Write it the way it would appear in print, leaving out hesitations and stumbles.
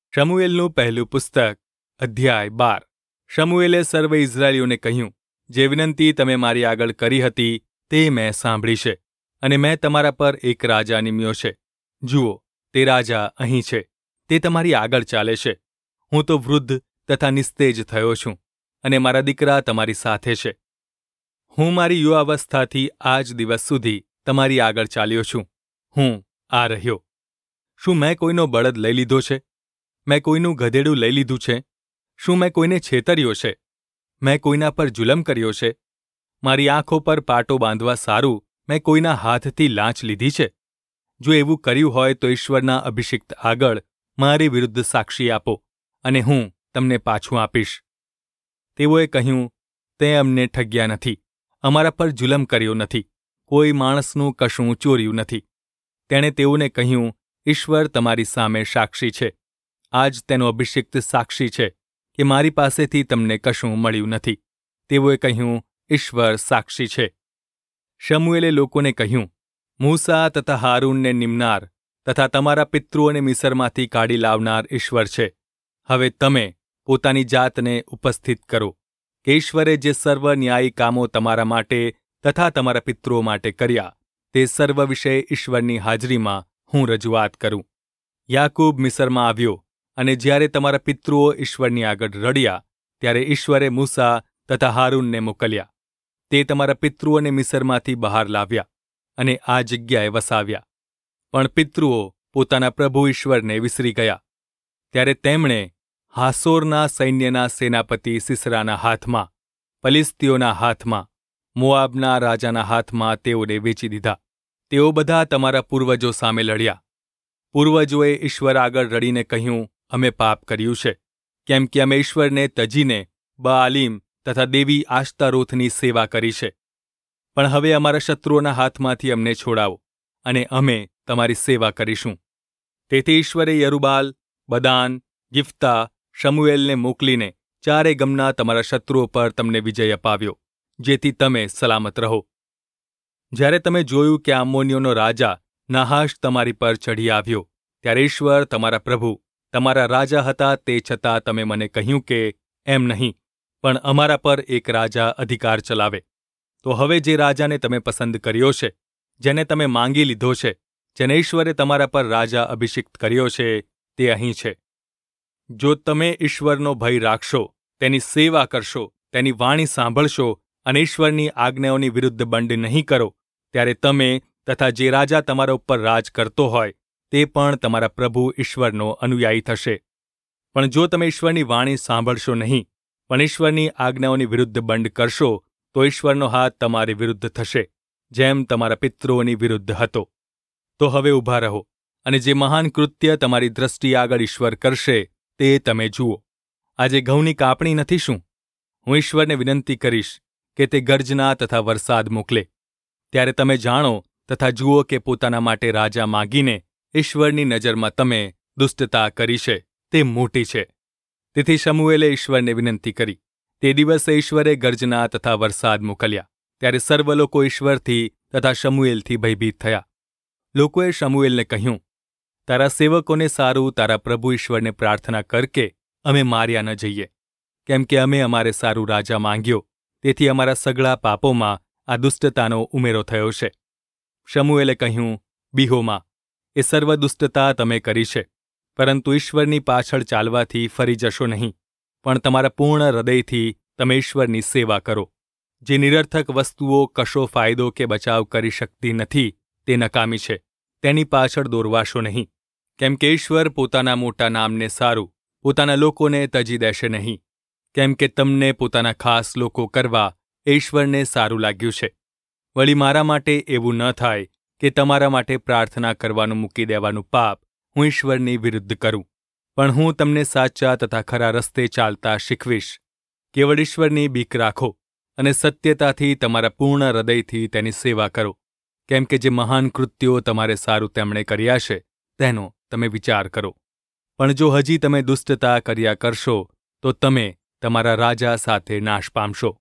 શમુએલનું પહેલું પુસ્તક અધ્યાય 12 શમુએલે સર્વ ઇઝરાયેલીઓને કહ્યું, જે વિનંતી તમે મારી આગળ કરી હતી તે મેં સાંભળી છે, અને મેં તમારા પર એક રાજા નિમ્યો છે. જુઓ, તે રાજા અહીં છે, તે તમારી આગળ ચાલે છે. હું તો વૃદ્ધ તથા નિસ્તેજ થયો છું, અને મારા દીકરા તમારી સાથે છે. હું મારી યુવાવસ્થાથી આજ દિવસ સુધી તમારી આગળ ચાલ્યો છું. હું આ રહ્યો. શું મેં કોઈનો બળદ લઈ લીધો છે? મેં કોઈનું ગધેડું લઈ લીધું છે? શું મેં કોઈને છેતર્યો છે? મેં કોઈના પર જુલમ કર્યો છે? મારી આંખો પર પાટો બાંધવા સારું મેં કોઈના હાથથી લાંચ લીધી છે? જો એવું કર્યું હોય તો ઈશ્વરના અભિષિક્ત આગળ મારી વિરુદ્ધ સાક્ષી આપો, અને હું તમને પાછું આપીશ. તેઓએ કહ્યું, તે અમને ઠગ્યા નથી, અમારા પર જુલમ કર્યો નથી, કોઈ માણસનું કશું ચોર્યું નથી. તેણે તેઓને કહ્યું, ઈશ્વર તમારી સામે સાક્ષી છે. આજ તેનો અભિષિક્ત સાક્ષી છે કે મારી પાસેથી તમને કશું મળ્યું નથી. તેઓએ કહ્યું, ઈશ્વર સાક્ષી છે. શમુએલે લોકોને કહ્યું, મૂસા તથા હારૂનને નિમનાર તથા તમારા પિતૃઓને મિસરમાંથી કાઢી લાવનાર ઈશ્વર છે. હવે તમે પોતાની જાતને ઉપસ્થિત કરો કે ઈશ્વરે જે સર્વ ન્યાયી કામો તમારા માટે તથા તમારા પિતૃઓ માટે કર્યા, તે સર્વ વિશે ઈશ્વરની હાજરીમાં હું રજૂઆત કરું. યાકૂબ મિસરમાં આવ્યો, અને જ્યારે તમારા પિતૃઓ ઈશ્વરની આગળ રડ્યા, ત્યારે ઈશ્વરે મૂસા તથા હારૂનને મોકલ્યા. તે તમારા પિતૃઓને મિસરમાંથી બહાર લાવ્યા અને આ જગ્યાએ વસાવ્યા. પણ પિતૃઓ પોતાના પ્રભુ ઈશ્વરને વિસરી ગયા. ત્યારે તેમણે હાસોરના સૈન્યના સેનાપતિ સિસરાના હાથમાં, ફલિસ્તીઓના હાથમાં, મોઆબના રાજાના હાથમાં તેઓને વેચી દીધા. તેઓ બધા તમારા પૂર્વજો સામે લડ્યા. પૂર્વજોએ ઈશ્વર આગળ રડીને કહ્યું, અમે પાપ કર્યું છે, કેમ કે અમે ઈશ્વરને તજીને બઆલીમ તથા દેવી આશ્તારોથની સેવા કરી છે. પણ હવે અમારા શત્રુઓના હાથમાંથી અમને છોડાવો, અને અમે તમારી સેવા કરીશું. તેથી ઈશ્વરે યરુબાલ, બદાન, ગિફ્તા, શમુએલને મોકલીને ચારે ગમના તમારા શત્રુઓ પર તમને વિજય અપાવ્યો, જેથી તમે સલામત રહો. જ્યારે તમે જોયું કે આમોનીઓનો રાજા નાહાશ તમારી પર ચઢી આવ્યો, ત્યારે ઈશ્વર તમારા પ્રભુ તમારા રાજા હતા, તે છતાં તમે મને કહ્યું કે એમ નહીં, પણ અમારા પર એક રાજા અધિકાર ચલાવે. તો હવે જે રાજાને તમે પસંદ કર્યો છે, જેને તમે માંગી લીધો છે, જેને ઈશ્વરે તમારા પર રાજા અભિષિક્ત કર્યો છે, તે અહીં છે. જો તમે ઈશ્વરનો ભય રાખશો, તેની સેવા કરશો, તેની વાણી સાંભળશો અને ઈશ્વરની આજ્ઞાઓની વિરુદ્ધ બંડ નહીં કરો, ત્યારે તમે તથા જે રાજા તમારા ઉપર રાજ કરતો હોય તે પણ તમારા પ્રભુ ઈશ્વરનો અનુયાયી થશે. પણ જો તમે ઈશ્વરની વાણી સાંભળશો નહીં, પણ ઈશ્વરની આજ્ઞાઓની વિરુદ્ધ બંડ કરશો, તો ઈશ્વરનો હાથ તમારી વિરુદ્ધ થશે, જેમ તમારા પિતૃઓની વિરુદ્ધ હતો. તો હવે ઊભા રહો, અને જે મહાન કૃત્ય તમારી દ્રષ્ટિ આગળ ઈશ્વર કરશે તે તમે જુઓ. આજે ઘઉંની કાપણી નથી શું? હું ઈશ્વરને વિનંતી કરીશ કે તે ગર્જના તથા વરસાદ મોકલે. ત્યારે તમે જાણો તથા જુઓ કે પોતાના માટે રાજા માગીને ઈશ્વરની નજરમાં તમે દુષ્ટતા કરી છે, તે મોટી છે. તેથી શમુએલે ઈશ્વરને વિનંતી કરી. તે દિવસે ઈશ્વરે ગર્જના તથા વરસાદ મોકલ્યા. ત્યારે સર્વ લોકો ઈશ્વરથી તથા શમુએલથી ભયભીત થયા. લોકોએ શમુએલને કહ્યું, તારા સેવકોને સારું તારા પ્રભુ ઈશ્વરને પ્રાર્થના કર કે અમે માર્યા ન જઈએ, કેમ કે અમે અમારે સારું રાજા માંગ્યો, તેથી અમારા સઘળા પાપોમાં આ દુષ્ટતાનો ઉમેરો થયો છે. શમુએલે કહ્યું, બીહોમાં, એ સર્વ દુષ્ટતા તમે કરી છે, પરંતુ ઈશ્વરની પાછળ ચાલવાથી ફરી જશો નહીં, પણ તમારા પૂર્ણ હૃદયથી તમે ઈશ્વરની સેવા કરો. જે નિરર્થક વસ્તુઓ કશો ફાયદો કે બચાવ કરી શકતી નથી, તે નકામી છે, તેની પાછળ દોરવાશો નહીં. કેમ કે ઈશ્વર પોતાના મોટા નામને સારું પોતાના લોકોને તજી દેશે નહીં, કેમ કે તમને પોતાના ખાસ લોકો કરવા ઈશ્વરને સારું લાગ્યું છે. વળી મારા માટે એવું ન થાય કે તમારા માટે પ્રાર્થના કરવાનું મૂકી દેવાનું પાપ હું ઈશ્વરની વિરુદ્ધ કરું, પણ હું તમને સાચા તથા ખરા રસ્તે ચાલતા શીખવીશ. કેવળ ઈશ્વરની બીક રાખો અને સત્યતાથી તમારા પૂર્ણ હૃદયથી તેની સેવા કરો, કેમ કે જે મહાન કૃત્યો તમારે સારું તેમણે કર્યા છે તેનો તમે વિચાર કરો. પણ જો હજી તમે દુષ્ટતા કર્યા કરશો, તો તમે તમારા રાજા સાથે નાશ પામશો.